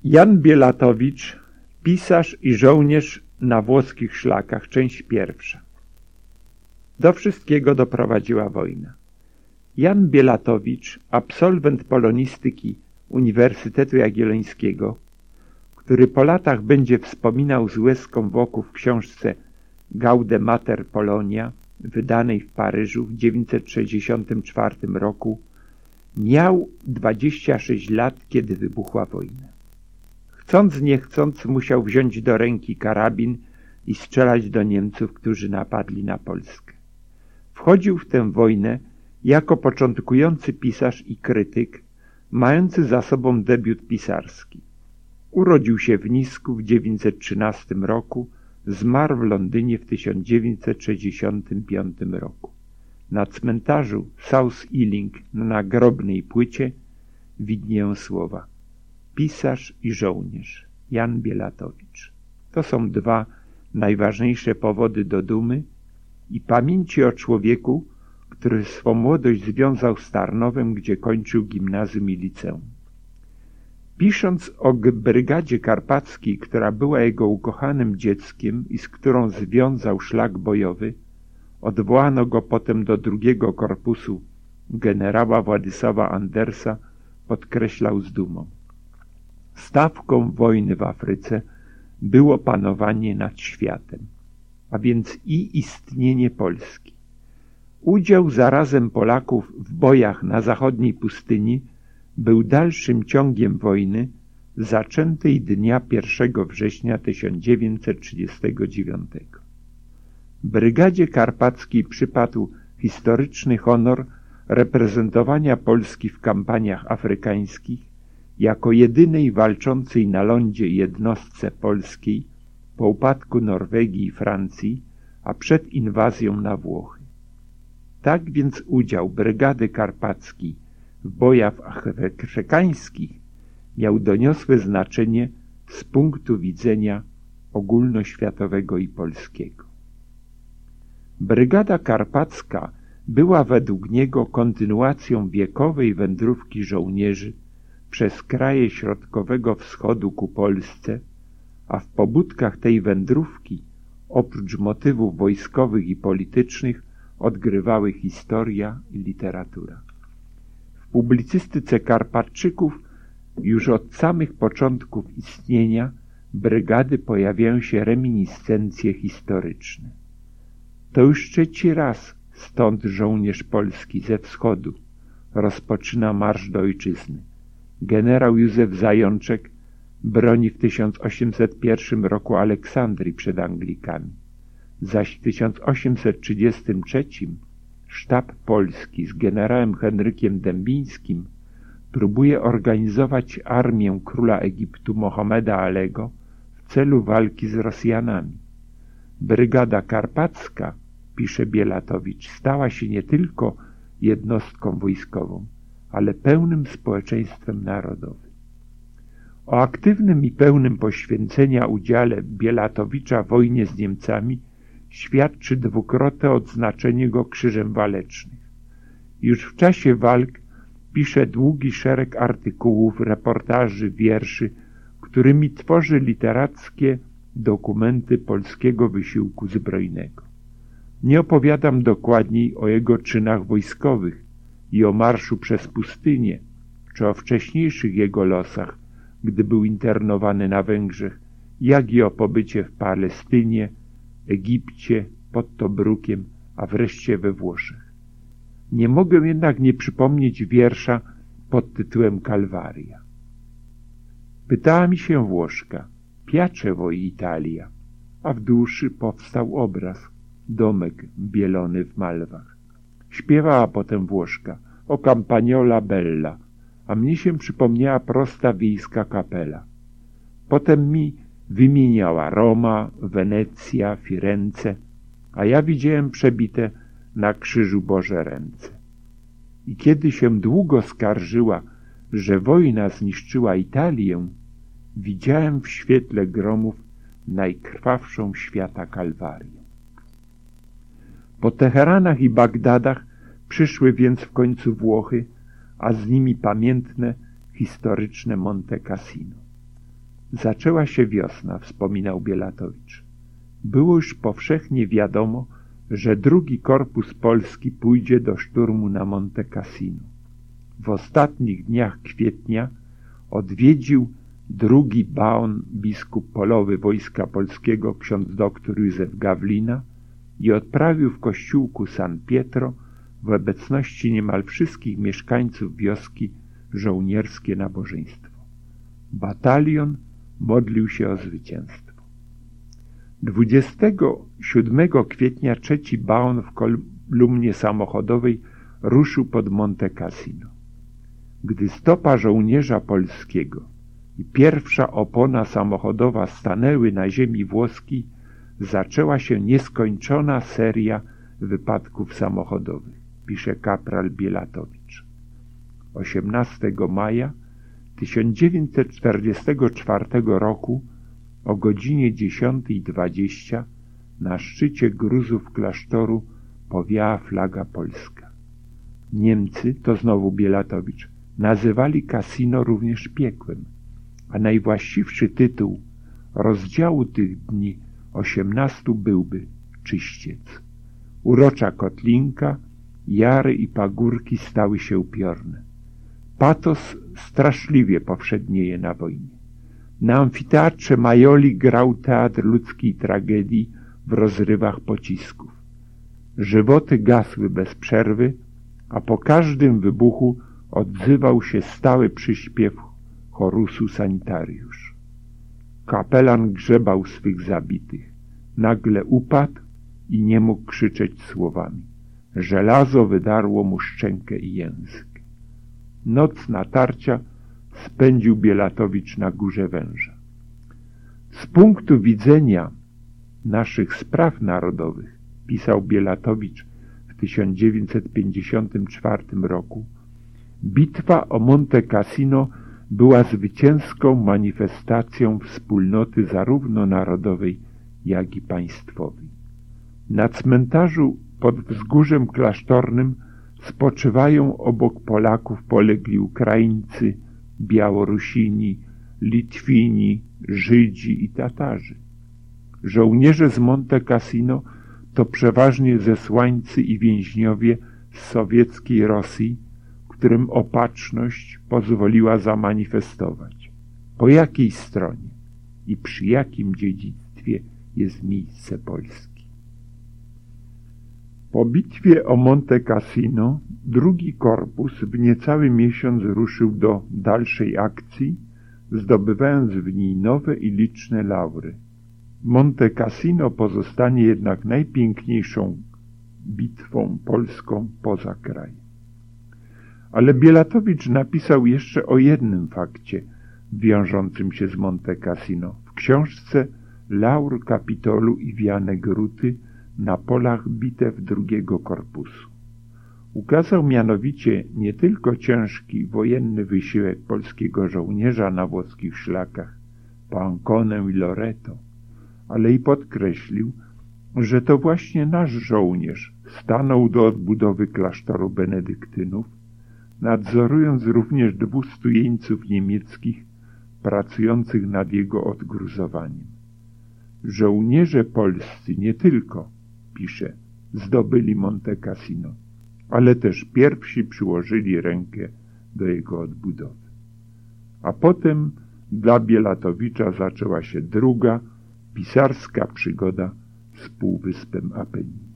Jan Bielatowicz, pisarz i żołnierz na włoskich szlakach, część pierwsza. Do wszystkiego doprowadziła wojna. Jan Bielatowicz, absolwent polonistyki Uniwersytetu Jagiellońskiego, który po latach będzie wspominał z łezką w oku w książce Gaude Mater Polonia, wydanej w Paryżu w 964 roku, miał 26 lat, kiedy wybuchła wojna. Chcąc nie chcąc musiał wziąć do ręki karabin i strzelać do Niemców, którzy napadli na Polskę. Wchodził w tę wojnę jako początkujący pisarz i krytyk, mający za sobą debiut pisarski. Urodził się w Nisku w 913 roku, zmarł w Londynie w 1965 roku. Na cmentarzu South Ealing na nagrobnej płycie widnieją słowa: pisarz i żołnierz Jan Bielatowicz. To są dwa najważniejsze powody do dumy i pamięci o człowieku, który swą młodość związał z Tarnowem, gdzie kończył gimnazjum i liceum. Pisząc o Brygadzie Karpackiej, która była jego ukochanym dzieckiem i z którą związał szlak bojowy, odwołano go potem do drugiego korpusu generała Władysława Andersa, podkreślał z dumą: stawką wojny w Afryce było panowanie nad światem, a więc i istnienie Polski. Udział zarazem Polaków w bojach na zachodniej pustyni był dalszym ciągiem wojny zaczętej dnia 1 września 1939. Brygadzie Karpackiej przypadł historyczny honor reprezentowania Polski w kampaniach afrykańskich jako jedynej walczącej na lądzie jednostce polskiej po upadku Norwegii i Francji, a przed inwazją na Włochy. Tak więc udział Brygady Karpackiej w bojach afrykańskich miał doniosłe znaczenie z punktu widzenia ogólnoświatowego i polskiego. Brygada Karpacka była według niego kontynuacją wiekowej wędrówki żołnierzy przez kraje Środkowego Wschodu ku Polsce, a w pobudkach tej wędrówki, oprócz motywów wojskowych i politycznych, odgrywały historia i literatura. W publicystyce Karpatczyków już od samych początków istnienia brygady pojawiają się reminiscencje historyczne. To już trzeci raz stąd żołnierz polski ze wschodu rozpoczyna marsz do ojczyzny. Generał Józef Zajączek broni w 1801 roku Aleksandrii przed Anglikami, zaś w 1833 sztab polski z generałem Henrykiem Dębińskim próbuje organizować armię króla Egiptu Mohameda Alego w celu walki z Rosjanami. Brygada Karpacka, pisze Bielatowicz, stała się nie tylko jednostką wojskową, ale pełnym społeczeństwem narodowym. O aktywnym i pełnym poświęcenia udziale Bielatowicza w wojnie z Niemcami świadczy dwukrotne odznaczenie go Krzyżem Walecznych. Już w czasie walk pisze długi szereg artykułów, reportaży, wierszy, którymi tworzy literackie dokumenty polskiego wysiłku zbrojnego. Nie opowiadam dokładniej o jego czynach wojskowych i o marszu przez pustynię, czy o wcześniejszych jego losach, gdy był internowany na Węgrzech, jak i o pobycie w Palestynie, Egipcie, pod Tobrukiem, a wreszcie we Włoszech. Nie mogę jednak nie przypomnieć wiersza pod tytułem Kalwaria. Pytała mi się Włoszka: piace voi Italia, a w duszy powstał obraz, domek bielony w malwach. Śpiewała potem Włoszka: o campagnola bella, a mnie się przypomniała prosta wiejska kapela. Potem mi wymieniała Roma, Wenecja, Firence, a ja widziałem przebite na krzyżu Boże ręce. I kiedy się długo skarżyła, że wojna zniszczyła Italię, widziałem w świetle gromów najkrwawszą świata Kalwarię. Po Teheranach i Bagdadach przyszły więc w końcu Włochy, a z nimi pamiętne, historyczne Monte Cassino. Zaczęła się wiosna, wspominał Bielatowicz. Było już powszechnie wiadomo, że drugi korpus polski pójdzie do szturmu na Monte Cassino. W ostatnich dniach kwietnia odwiedził drugi baon biskup polowy Wojska Polskiego ksiądz dr Józef Gawlina i odprawił w kościółku San Pietro w obecności niemal wszystkich mieszkańców wioski żołnierskie nabożeństwo. Batalion modlił się o zwycięstwo. 27 kwietnia trzeci baon w kolumnie samochodowej ruszył pod Monte Cassino. Gdy stopa żołnierza polskiego i pierwsza opona samochodowa stanęły na ziemi włoskiej, zaczęła się nieskończona seria wypadków samochodowych, pisze kapral Bielatowicz. 18 maja 1944 roku o godzinie 10:20 na szczycie gruzów klasztoru powiała flaga polska. Niemcy, to znowu Bielatowicz, nazywali Cassino również piekłem, a najwłaściwszy tytuł rozdziału tych dni 18 byłby Czyściec. Urocza kotlinka, jary i pagórki stały się upiorne. Patos straszliwie powszednieje na wojnie. Na amfiteatrze Majoli grał teatr ludzkiej tragedii w rozrywach pocisków. Żywoty gasły bez przerwy, a po każdym wybuchu odzywał się stały przyśpiew chorusu sanitariusz. Kapelan grzebał swych zabitych. Nagle upadł i nie mógł krzyczeć słowami. Żelazo wydarło mu szczękę i język. Noc natarcia spędził Bielatowicz na Górze Węża. Z punktu widzenia naszych spraw narodowych, pisał Bielatowicz w 1954 roku, bitwa o Monte Cassino była zwycięską manifestacją wspólnoty zarówno narodowej, jak i państwowej. Na cmentarzu pod wzgórzem klasztornym spoczywają obok Polaków polegli Ukraińcy, Białorusini, Litwini, Żydzi i Tatarzy. Żołnierze z Monte Cassino to przeważnie zesłańcy i więźniowie z sowieckiej Rosji, którym opatrzność pozwoliła zamanifestować, po jakiej stronie i przy jakim dziedzictwie jest miejsce Polski. Po bitwie o Monte Cassino drugi korpus w niecały miesiąc ruszył do dalszej akcji, zdobywając w niej nowe i liczne laury. Monte Cassino pozostanie jednak najpiękniejszą bitwą polską poza krajem. Ale Bielatowicz napisał jeszcze o jednym fakcie wiążącym się z Monte Cassino w książce Laur Kapitolu i wiane gruty na polach bitew drugiego korpusu. Ukazał mianowicie nie tylko ciężki wojenny wysiłek polskiego żołnierza na włoskich szlakach po Anconę i Loreto, ale i podkreślił, że to właśnie nasz żołnierz stanął do odbudowy klasztoru benedyktynów, nadzorując również 200 jeńców niemieckich pracujących nad jego odgruzowaniem. Żołnierze polscy nie tylko, pisze, zdobyli Monte Cassino, ale też pierwsi przyłożyli rękę do jego odbudowy. A potem dla Bielatowicza zaczęła się druga, pisarska przygoda z Półwyspem Apennin.